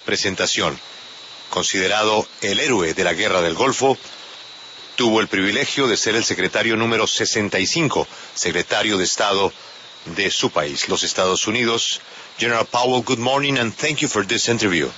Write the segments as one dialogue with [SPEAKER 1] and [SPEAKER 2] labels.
[SPEAKER 1] presentación. Considerado el héroe de la Guerra del Golfo, tuvo el privilegio de ser el secretario número 65, secretario de Estado de su país, los Estados Unidos. General Powell, good morning and thank you for this interview.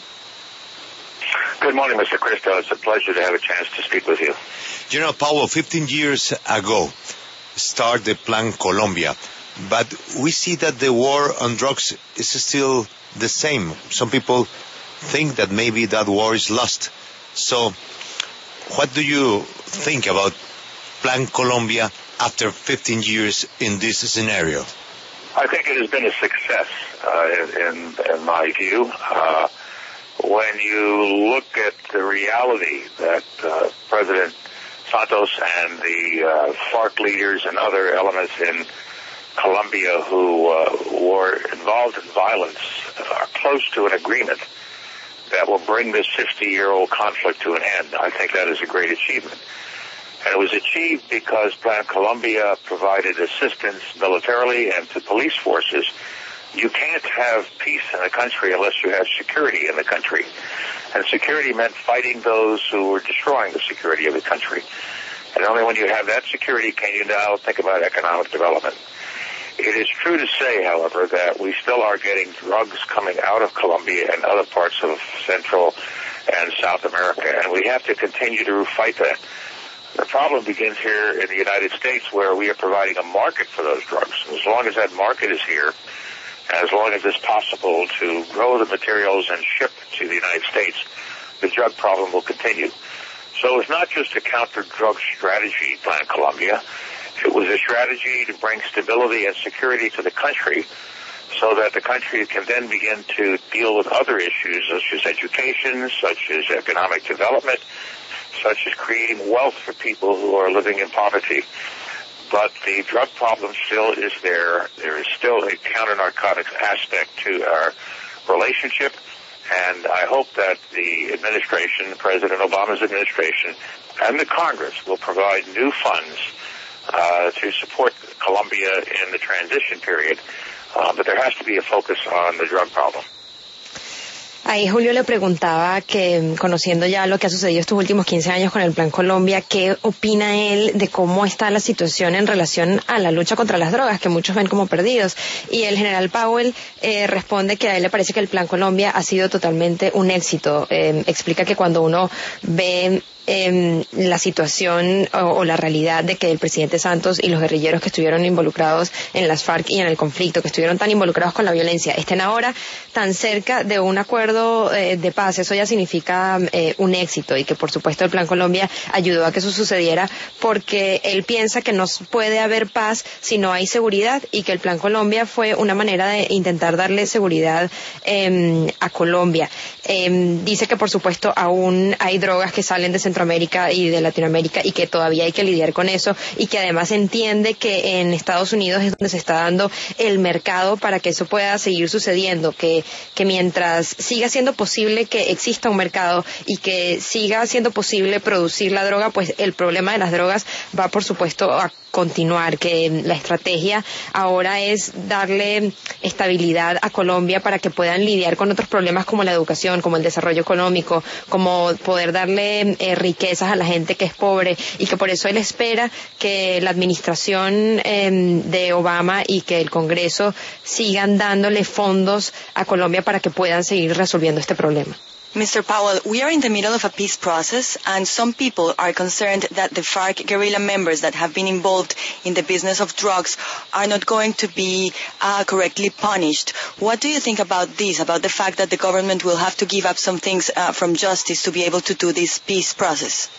[SPEAKER 2] Good morning, Mr. Cristo. It's a pleasure to have a chance to speak with you.
[SPEAKER 1] General Powell, 15 years ago, started the Plan Colombia, but we see that the war on drugs is still the same. Some people think that maybe that war is lost. So, what do you think about Plan Colombia after 15 years in this scenario?
[SPEAKER 2] I think it has been a success, in my view. When you look at the reality that President Santos and the FARC leaders and other elements in Colombia who were involved in violence are close to an agreement that will bring this 50-year-old conflict to an end, I think that is a great achievement. And it was achieved because Plan Colombia provided assistance militarily and to police forces. You can't have peace in a country unless you have security in the country. And security meant fighting those who were destroying the security of the country. And only when you have that security can you now think about economic development. It is true to say, however, that we still are getting drugs coming out of Colombia and other parts of Central and South America, and we have to continue to fight that. The problem begins here in the United States where we are providing a market for those drugs. As long as that market is here, as long as it's possible to grow the materials and ship to the United States, the drug problem will continue. So it's not just a counter-drug strategy, Plan Colombia. It was a strategy to bring stability and security to the country so that the country can then begin to deal with other issues such as education, such as economic development, such as creating wealth for people who are living in poverty. But the drug problem still is there. There is still a counter-narcotics aspect to our relationship, and I hope that the administration, President Obama's administration, and the Congress will provide new funds to support Colombia in the transition period, but there has to be a focus on the drug problem.
[SPEAKER 3] Ahí Julio le preguntaba que, conociendo ya lo que ha sucedido estos últimos 15 años con el Plan Colombia, ¿qué opina él de cómo está la situación en relación a la lucha contra las drogas, que muchos ven como perdidos? Y el general Powell responde que a él le parece que el Plan Colombia ha sido totalmente un éxito. Explica que cuando uno ve la situación o la realidad de que el presidente Santos y los guerrilleros que estuvieron involucrados en las FARC y en el conflicto, que estuvieron tan involucrados con la violencia, estén ahora tan cerca de un acuerdo de paz, eso ya significa un éxito, y que por supuesto el Plan Colombia ayudó a que eso sucediera, porque él piensa que no puede haber paz si no hay seguridad, y que el Plan Colombia fue una manera de intentar darle seguridad a Colombia. Dice que por supuesto aún hay drogas que salen de Centroamérica y de Latinoamérica y que todavía hay que lidiar con eso, y que además entiende que en Estados Unidos es donde se está dando el mercado para que eso pueda seguir sucediendo, que mientras siga siendo posible que exista un mercado y que siga siendo posible producir la droga, pues el problema de las drogas va por supuesto a continuar, que la estrategia ahora es darle estabilidad a Colombia para que puedan lidiar con otros problemas como la educación, como el desarrollo económico, como poder darle riquezas a la gente que es pobre, y que por eso él espera que la administración de Obama y que el Congreso sigan dándole fondos a Colombia para que puedan seguir resolviendo este problema.
[SPEAKER 4] Mr. Powell, we are in the middle of a peace process, and some people are concerned that the FARC guerrilla members that have been involved in the business of drugs are not going to be correctly punished. What do you think about this, about the fact that the government will have to give up some things from justice to be able to do this peace process?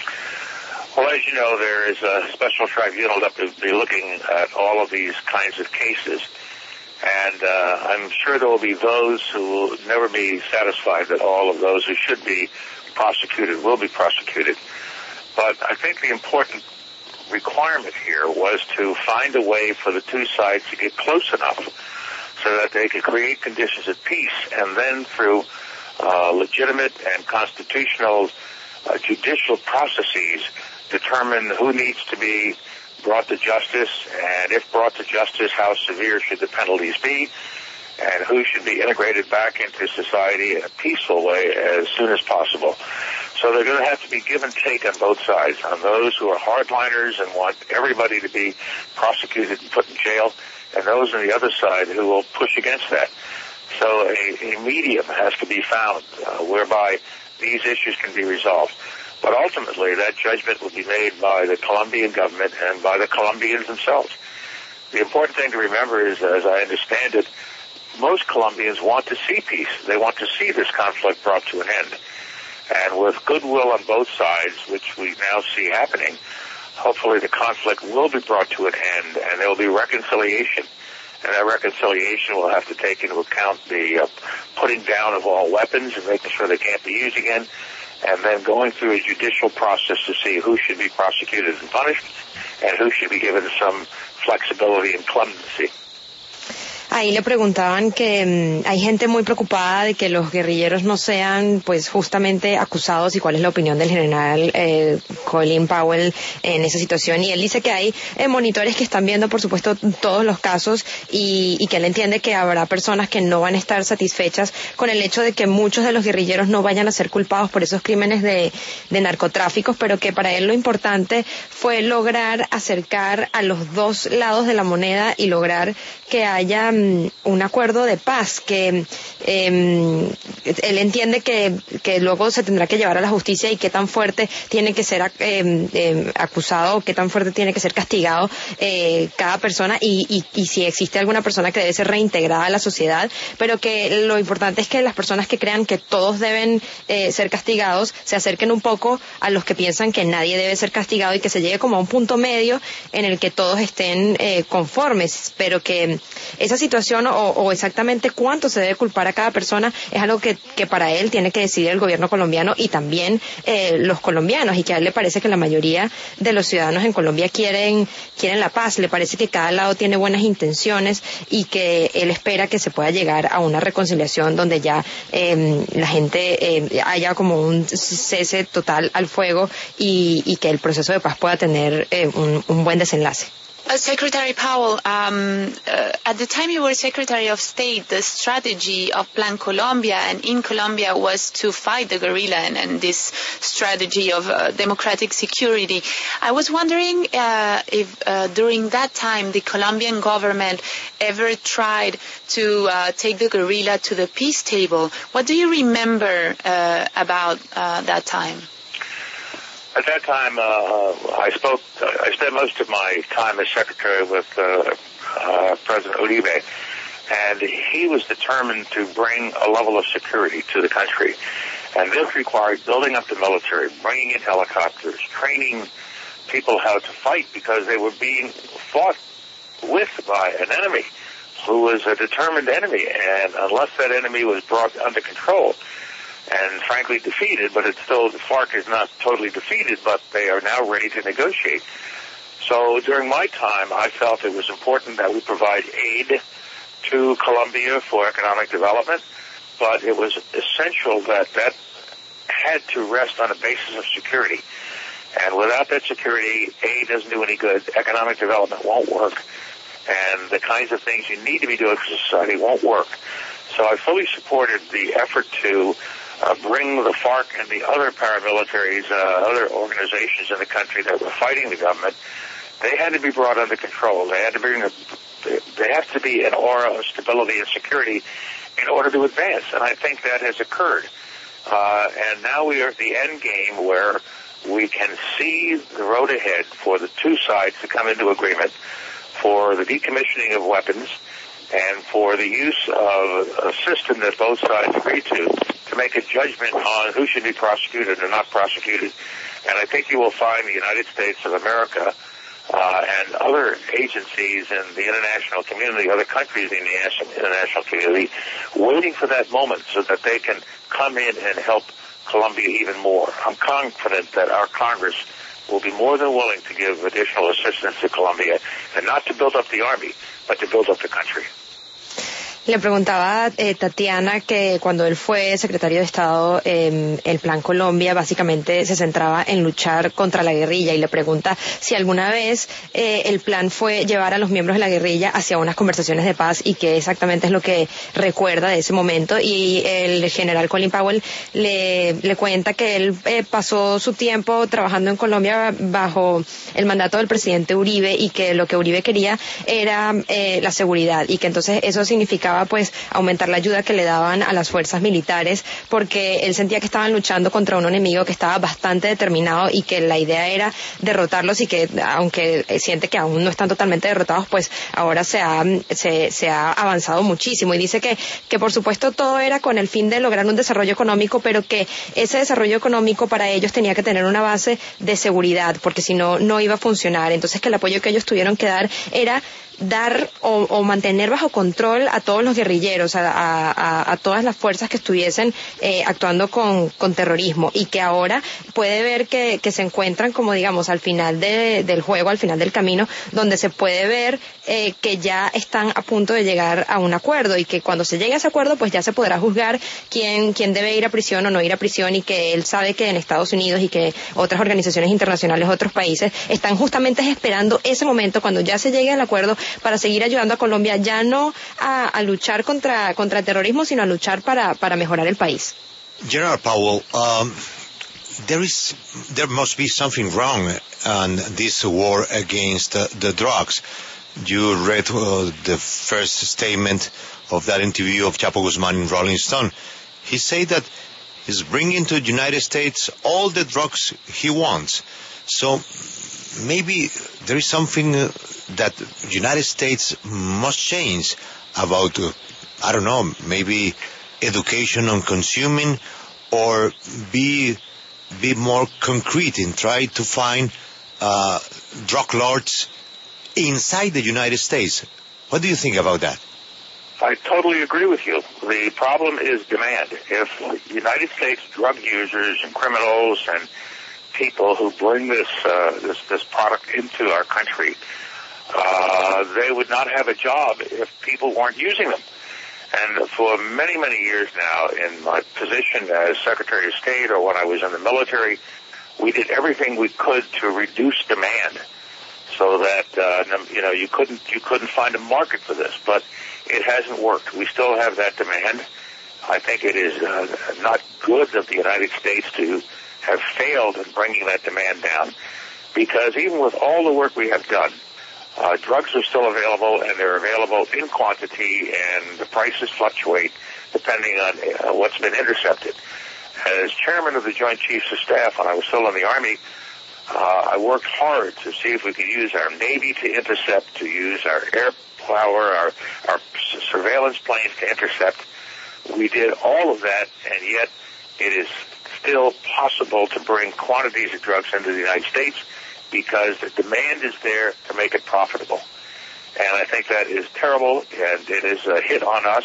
[SPEAKER 2] Well, as you know, there is a special tribunal that will be looking at all of these kinds of cases. And I'm sure there will be those who will never be satisfied that all of those who should be prosecuted will be prosecuted. But I think the important requirement here was to find a way for the two sides to get close enough so that they could create conditions of peace, and then through legitimate and constitutional judicial processes determine who needs to be brought to justice, and if brought to justice, how severe should the penalties be, and who should be integrated back into society in a peaceful way as soon as possible. So they're going to have to be give and take on both sides, on those who are hardliners and want everybody to be prosecuted and put in jail, and those on the other side who will push against that. So a medium has to be found whereby these issues can be resolved. But ultimately, that judgment will be made by the Colombian government and by the Colombians themselves. The important thing to remember is, as I understand it, most Colombians want to see peace. They want to see this conflict brought to an end. And with goodwill on both sides, which we now see happening, hopefully the conflict will be brought to an end and there will be reconciliation. And that reconciliation will have to take into account the putting down of all weapons and making sure they can't be used again, and then going through a judicial process to see who should be prosecuted and punished and who should be given some flexibility and clemency.
[SPEAKER 3] Ahí le preguntaban que hay gente muy preocupada de que los guerrilleros no sean pues justamente acusados, y cuál es la opinión del general Colin Powell en esa situación, y él dice que hay monitores que están viendo por supuesto todos los casos y que él entiende que habrá personas que no van a estar satisfechas con el hecho de que muchos de los guerrilleros no vayan a ser culpados por esos crímenes de narcotráficos, pero que para él lo importante fue lograr acercar a los dos lados de la moneda y lograr que haya un acuerdo de paz, que él entiende que luego se tendrá que llevar a la justicia y qué tan fuerte tiene que ser acusado, qué tan fuerte tiene que ser castigado cada persona y si existe alguna persona que debe ser reintegrada a la sociedad, pero que lo importante es que las personas que crean que todos deben ser castigados se acerquen un poco a los que piensan que nadie debe ser castigado y que se llegue como a un punto medio en el que todos estén conformes, pero que esa situación o exactamente cuánto se debe culpar a cada persona es algo que para él tiene que decidir el gobierno colombiano y también los colombianos, y que a él le parece que la mayoría de los ciudadanos en Colombia quieren la paz. Le parece que cada lado tiene buenas intenciones y que él espera que se pueda llegar a una reconciliación donde ya la gente haya como un cese total al fuego y que el proceso de paz pueda tener un buen desenlace.
[SPEAKER 5] Secretary Powell, at the time you were Secretary of State, the strategy of Plan Colombia and in Colombia was to fight the guerrilla and this strategy of democratic security. I was wondering if during that time the Colombian government ever tried to take the guerrilla to the peace table. What do you remember about that time?
[SPEAKER 2] At that time, I spent most of my time as secretary with President Uribe, and he was determined to bring a level of security to the country. And this required building up the military, bringing in helicopters, training people how to fight, because they were being fought with by an enemy who was a determined enemy. And unless that enemy was brought under control, and frankly defeated, but it's still, the FARC is not totally defeated, but they are now ready to negotiate. So during my time, I felt it was important that we provide aid to Colombia for economic development, but it was essential that had to rest on a basis of security. And without that security, aid doesn't do any good. Economic development won't work. And the kinds of things you need to be doing for society won't work. So I fully supported the effort to bring the FARC and the other paramilitaries, other organizations in the country that were fighting the government. They had to be brought under control. They have to be an aura of stability and security in order to advance. And I think that has occurred. And now we are at the end game where we can see the road ahead for the two sides to come into agreement for the decommissioning of weapons and for the use of a system that both sides agree to make a judgment on who should be prosecuted or not prosecuted. And I think you will find the United States of America and other agencies in the international community, other countries in the international community, waiting for that moment so that they can come in and help Colombia even more. I'm confident that our Congress will be more than willing to give additional assistance to Colombia, and not to build up the army, but to build up the country.
[SPEAKER 3] Le preguntaba Tatiana que cuando él fue secretario de Estado, el Plan Colombia básicamente se centraba en luchar contra la guerrilla y le pregunta si alguna vez el plan fue llevar a los miembros de la guerrilla hacia unas conversaciones de paz y qué exactamente es lo que recuerda de ese momento. Y el general Colin Powell le cuenta que él pasó su tiempo trabajando en Colombia bajo el mandato del presidente Uribe y que lo que Uribe quería era la seguridad y que entonces eso significaba pues aumentar la ayuda que le daban a las fuerzas militares porque él sentía que estaban luchando contra un enemigo que estaba bastante determinado y que la idea era derrotarlos y que aunque siente que aún no están totalmente derrotados, pues ahora se ha avanzado muchísimo y dice que por supuesto todo era con el fin de lograr un desarrollo económico, pero que ese desarrollo económico para ellos tenía que tener una base de seguridad porque si no, no iba a funcionar. Entonces que el apoyo que ellos tuvieron que dar era dar o mantener bajo control a todos los guerrilleros, a todas las fuerzas que estuviesen actuando con terrorismo y que ahora puede ver que se encuentran como digamos al final del juego, al final del camino, donde se puede ver que ya están a punto de llegar a un acuerdo y que cuando se llegue a ese acuerdo pues ya se podrá juzgar quién debe ir a prisión o no ir a prisión y que él sabe que en Estados Unidos y que otras organizaciones internacionales, otros países están justamente esperando ese momento cuando ya se llegue al acuerdo para seguir ayudando a Colombia ya no a luchar contra el terrorismo, sino a luchar para mejorar el país.
[SPEAKER 1] General Powell, there must be something wrong on this war against the drugs. You read the first statement of that interview of Chapo Guzman in Rolling Stone. He said that he's bringing to the United States all the drugs he wants. So maybe there is something that the United States must change about, I don't know, maybe education on consuming or be more concrete and try to find drug lords inside the United States. What do you think about that?
[SPEAKER 2] I totally agree with you. The problem is demand. If United States drug users and criminals and people who bring this product into our country, they would not have a job if people weren't using them. And for many, many years now, in my position as Secretary of State or when I was in the military, we did everything we could to reduce demand so that you couldn't find a market for this. But it hasn't worked. We still have that demand. I think it is not good of the United States to have failed in bringing that demand down, because even with all the work we have done, drugs are still available, and they're available in quantity, and the prices fluctuate depending on what's been intercepted. As chairman of the Joint Chiefs of Staff, when I was still in the Army, I worked hard to see if we could use our Navy to intercept, to use our air power, our surveillance planes to intercept. We did all of that, and yet it is still possible to bring quantities of drugs into the United States because the demand is there to make it profitable. And I think that is terrible, and it is a hit on us.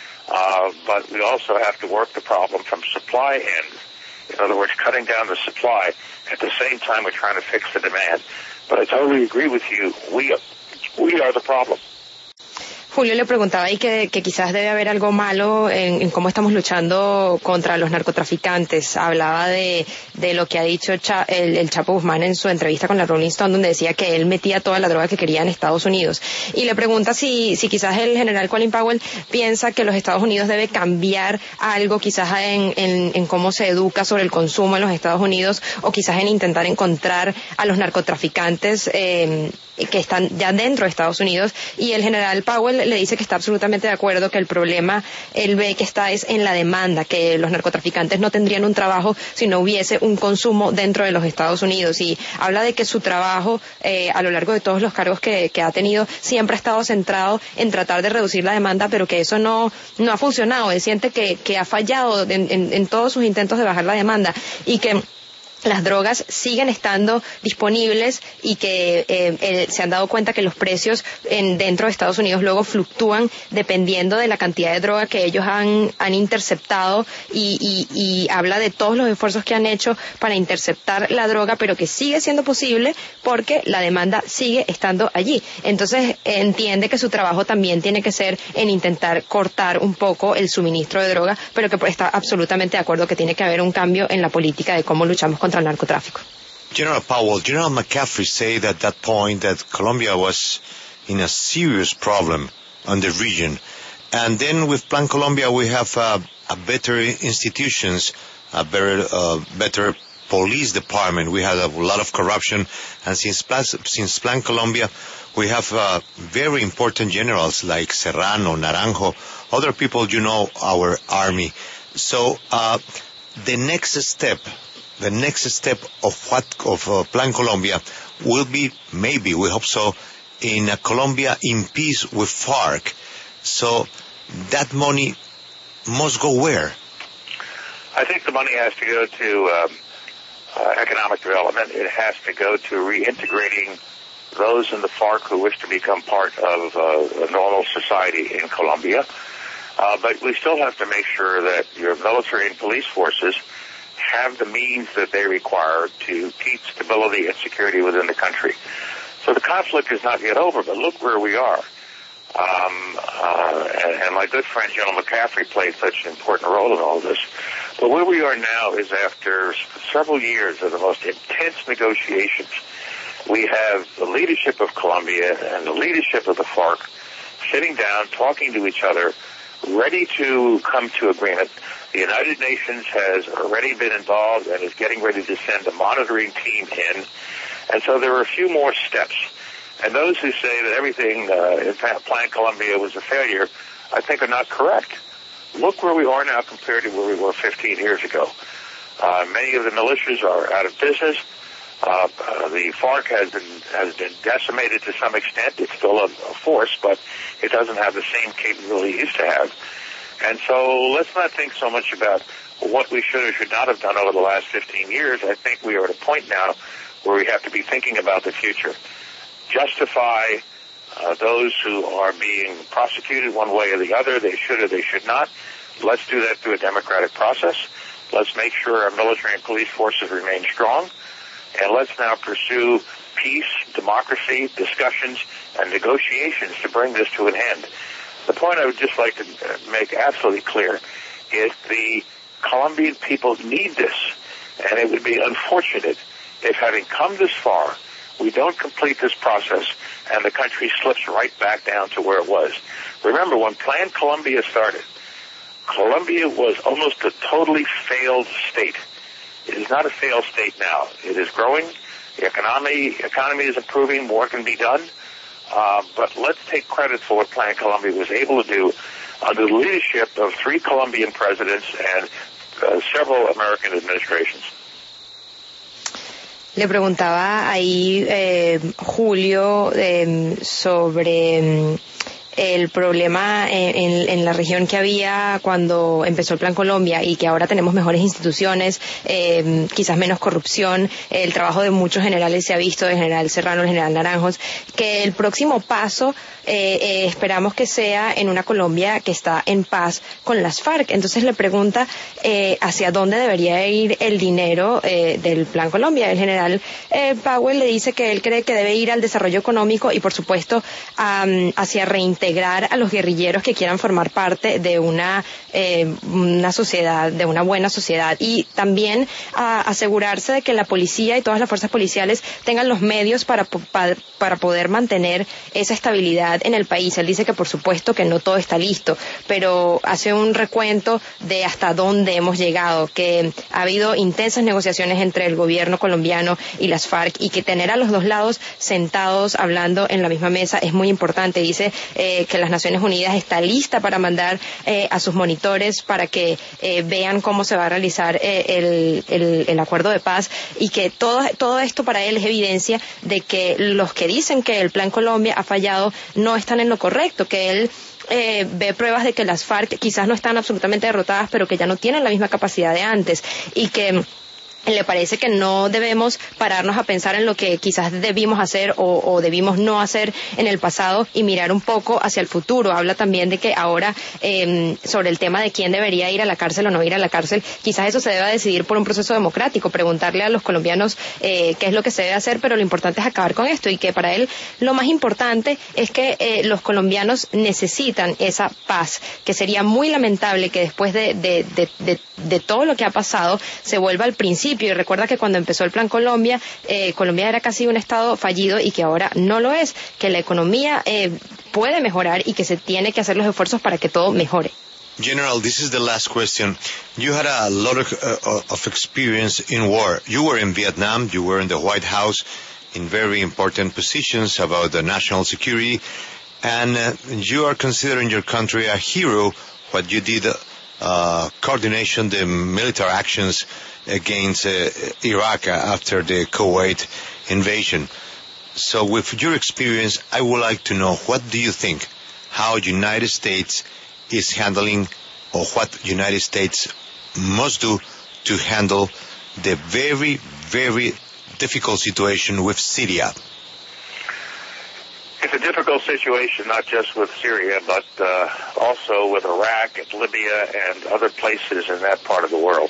[SPEAKER 2] But we also have to work the problem from supply end. In other words, cutting down the supply. At the same time, we're trying to fix the demand. But I totally agree with you. We are the problem.
[SPEAKER 3] Julio le preguntaba ahí que quizás debe haber algo malo en cómo estamos luchando contra los narcotraficantes. Hablaba de lo que ha dicho el Chapo Guzmán en su entrevista con la Rolling Stone, donde decía que él metía toda la droga que quería en Estados Unidos. Y le pregunta si quizás el general Colin Powell piensa que los Estados Unidos debe cambiar algo, quizás en cómo se educa sobre el consumo en los Estados Unidos, o quizás en intentar encontrar a los narcotraficantes que están ya dentro de Estados Unidos. Y el general Powell le dice que está absolutamente de acuerdo, que el problema él ve que está es en la demanda, que los narcotraficantes no tendrían un trabajo si no hubiese un consumo dentro de los Estados Unidos. Y habla de que su trabajo a lo largo de todos los cargos que ha tenido siempre ha estado centrado en tratar de reducir la demanda, pero que eso no ha funcionado. Él siente que ha fallado en todos sus intentos de bajar la demanda y que las drogas siguen estando disponibles y que se han dado cuenta que los precios dentro de Estados Unidos luego fluctúan dependiendo de la cantidad de droga que ellos han interceptado y habla de todos los esfuerzos que han hecho para interceptar la droga, pero que sigue siendo posible porque la demanda sigue estando allí. Entonces entiende que su trabajo también tiene que ser en intentar cortar un poco el suministro de droga, pero que está absolutamente de acuerdo que tiene que haber un cambio en la política de cómo luchamos contra el narcotráfico.
[SPEAKER 1] General Powell, General McCaffrey said at that point that Colombia was in a serious problem on the region. And then with Plan Colombia, we have a better institutions, a better police department. We had a lot of corruption. And since Plan Colombia, we have very important generals like Serrano, Naranjo, other people, our army. So the next step of Plan Colombia will be, maybe, we hope so, in Colombia in peace with FARC. So that money must go where?
[SPEAKER 2] I think the money has to go to economic development. It has to go to reintegrating those in the FARC who wish to become part of a normal society in Colombia. But we still have to make sure that your military and police forces have the means that they require to keep stability and security within the country. So the conflict is not yet over, but look where we are. And my good friend General McCaffrey played such an important role in all of this. But where we are now is after several years of the most intense negotiations, we have the leadership of Colombia and the leadership of the FARC sitting down, talking to each other, ready to come to agreement. The United Nations has already been involved and is getting ready to send a monitoring team in. And so there are a few more steps. And those who say that everything in Plan Colombia was a failure, I think are not correct. Look where we are now compared to where we were 15 years ago. Many of the militias are out of business. The FARC has been decimated to some extent. It's still a force, but it doesn't have the same capability it used to have. And so let's not think so much about what we should or should not have done over the last 15 years. I think we are at a point now where we have to be thinking about the future. Justify those who are being prosecuted one way or the other. They should or they should not. Let's do that through a democratic process. Let's make sure our military and police forces remain strong. And let's now pursue peace, democracy, discussions, and negotiations to bring this to an end. The point I would just like to make absolutely clear is the Colombian people need this, and it would be unfortunate if, having come this far, we don't complete this process and the country slips right back down to where it was. Remember, when Plan Colombia started, Colombia was almost a totally failed state. It is not a failed state now. It is growing. The economy is improving. More can be done. But let's take credit for what Plan Colombia was able to do under the leadership of 3 Colombian presidents and several American administrations.
[SPEAKER 3] Le preguntaba ahí Julio sobre el problema en la región que había cuando empezó el Plan Colombia y que ahora tenemos mejores instituciones, quizás menos corrupción. El trabajo de muchos generales se ha visto, del general Serrano, el general Naranjos, que el próximo paso esperamos que sea en una Colombia que está en paz con las FARC. Entonces le pregunta hacia dónde debería ir el dinero del Plan Colombia. El general Powell le dice que él cree que debe ir al desarrollo económico y, por supuesto, hacia reintegrar a los guerrilleros que quieran formar parte de una sociedad, de una buena sociedad, y también asegurarse de que la policía y todas las fuerzas policiales tengan los medios para poder mantener esa estabilidad en el país. Él dice que por supuesto que no todo está listo, pero hace un recuento de hasta dónde hemos llegado, que ha habido intensas negociaciones entre el gobierno colombiano y las FARC, y que tener a los dos lados sentados hablando en la misma mesa es muy importante. Dice que las Naciones Unidas está lista para mandar a sus monitores para que vean cómo se va a realizar el acuerdo de paz, y que todo esto para él es evidencia de que los que dicen que el Plan Colombia ha fallado no están en lo correcto, que él ve pruebas de que las FARC quizás no están absolutamente derrotadas, pero que ya no tienen la misma capacidad de antes, y que le parece que no debemos pararnos a pensar en lo que quizás debimos hacer o debimos no hacer en el pasado y mirar un poco hacia el futuro. Habla también de que ahora sobre el tema de quién debería ir a la cárcel o no ir a la cárcel, quizás eso se deba decidir por un proceso democrático, preguntarle a los colombianos qué es lo que se debe hacer, pero lo importante es acabar con esto y que para él lo más importante es que los colombianos necesitan esa paz, que sería muy lamentable que después de todo lo que ha pasado se vuelva al principio. Y recuerda que cuando empezó el Plan Colombia, Colombia era casi un estado fallido y que ahora no lo es, que la economía puede mejorar y que se tiene que hacer los esfuerzos para que todo mejore.
[SPEAKER 1] General, this is the last question. You had a lot of experience in war. You were in Vietnam, you were in the White House in very important positions about the national security, and you are considering your country a hero, what you did, coordination, the military actions against Iraq after the Kuwait invasion. So with your experience, I would like to know, what do you think, how United States is handling, or what United States must do to handle the very, very difficult situation with Syria?
[SPEAKER 2] It's a difficult situation, not just with Syria, but also with Iraq and Libya and other places in that part of the world.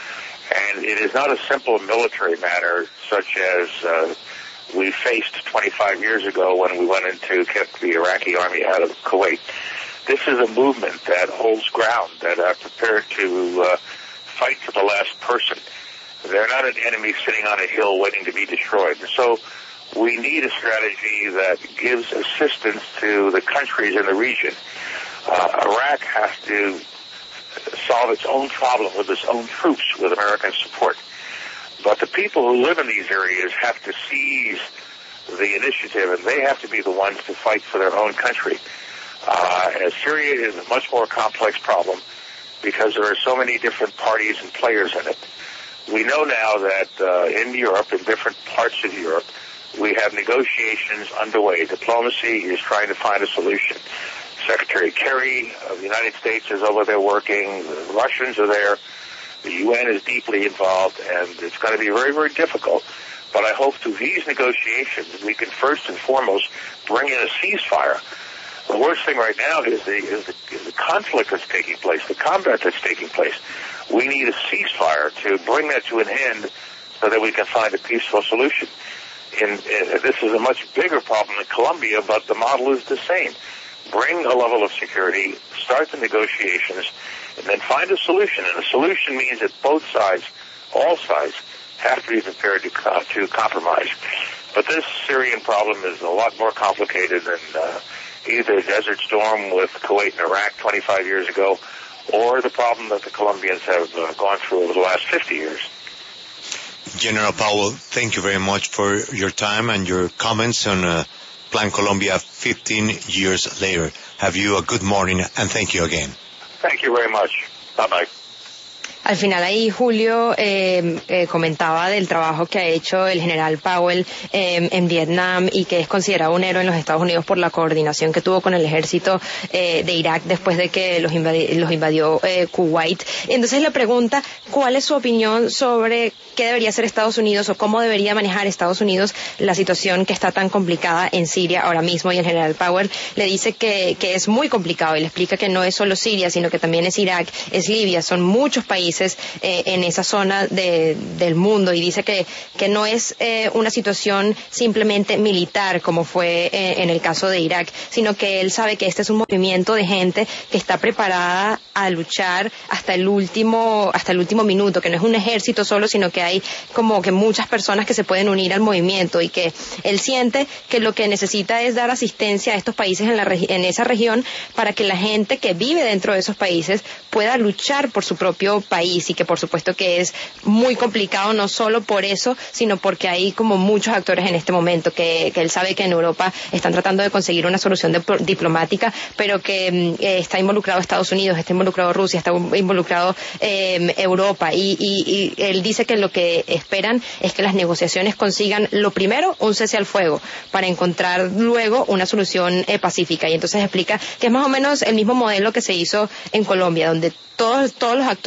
[SPEAKER 2] And it is not a simple military matter such as we faced 25 years ago when we went into kept the Iraqi army out of Kuwait. This is a movement that holds ground, that are prepared to fight to the last person. They're not an enemy sitting on a hill waiting to be destroyed. And so we need a strategy that gives assistance to the countries in the region. Iraq has to solve its own problem with its own troops with American support. But the people who live in these areas have to seize the initiative, and they have to be the ones to fight for their own country. As Syria is a much more complex problem because there are so many different parties and players in it. We know now that in Europe, in different parts of Europe, we have negotiations underway. Diplomacy is trying to find a solution. Secretary Kerry of the United States is over there working. The Russians are there. The UN is deeply involved, and it's going to be very, very difficult. But I hope through these negotiations we can first and foremost bring in a ceasefire. The worst thing right now is the conflict that's taking place, the combat that's taking place. We need a ceasefire to bring that to an end so that we can find a peaceful solution. This is a much bigger problem in Colombia, but the model is the same. Bring a level of security, start the negotiations, and then find a solution. And a solution means that both sides, all sides, have to be prepared to compromise. But this Syrian problem is a lot more complicated than either Desert Storm with Kuwait and Iraq 25 years ago, or the problem that the Colombians have gone through over the last 50 years.
[SPEAKER 1] General Powell, thank you very much for your time and your comments on Plan Colombia 15 years later. Have you a good morning, and thank you again.
[SPEAKER 2] Thank you very much. Bye-bye.
[SPEAKER 3] Al final ahí Julio comentaba del trabajo que ha hecho el general Powell en Vietnam y que es considerado un héroe en los Estados Unidos por la coordinación que tuvo con el ejército de Irak después de que los invadió Kuwait. Entonces le pregunta cuál es su opinión sobre qué debería hacer Estados Unidos o cómo debería manejar Estados Unidos la situación que está tan complicada en Siria ahora mismo, y el general Powell le dice que es muy complicado y le explica que no es solo Siria, sino que también es Irak, es Libia, son muchos países en esa zona del mundo, y dice que no es una situación simplemente militar como fue en el caso de Irak, sino que él sabe que este es un movimiento de gente que está preparada a luchar hasta el último minuto, que no es un ejército solo, sino que hay como que muchas personas que se pueden unir al movimiento, y que él siente que lo que necesita es dar asistencia a estos países en esa región para que la gente que vive dentro de esos países pueda luchar por su propio país, y que por supuesto que es muy complicado no solo por eso, sino porque hay como muchos actores en este momento que él sabe que en Europa están tratando de conseguir una solución diplomática, pero que está involucrado Estados Unidos, está involucrado Rusia, está involucrado Europa, y él dice que lo que esperan es que las negociaciones consigan, lo primero, un cese al fuego, para encontrar luego una solución pacífica. Y entonces explica que es más o menos el mismo modelo que se hizo en Colombia, donde todos los actores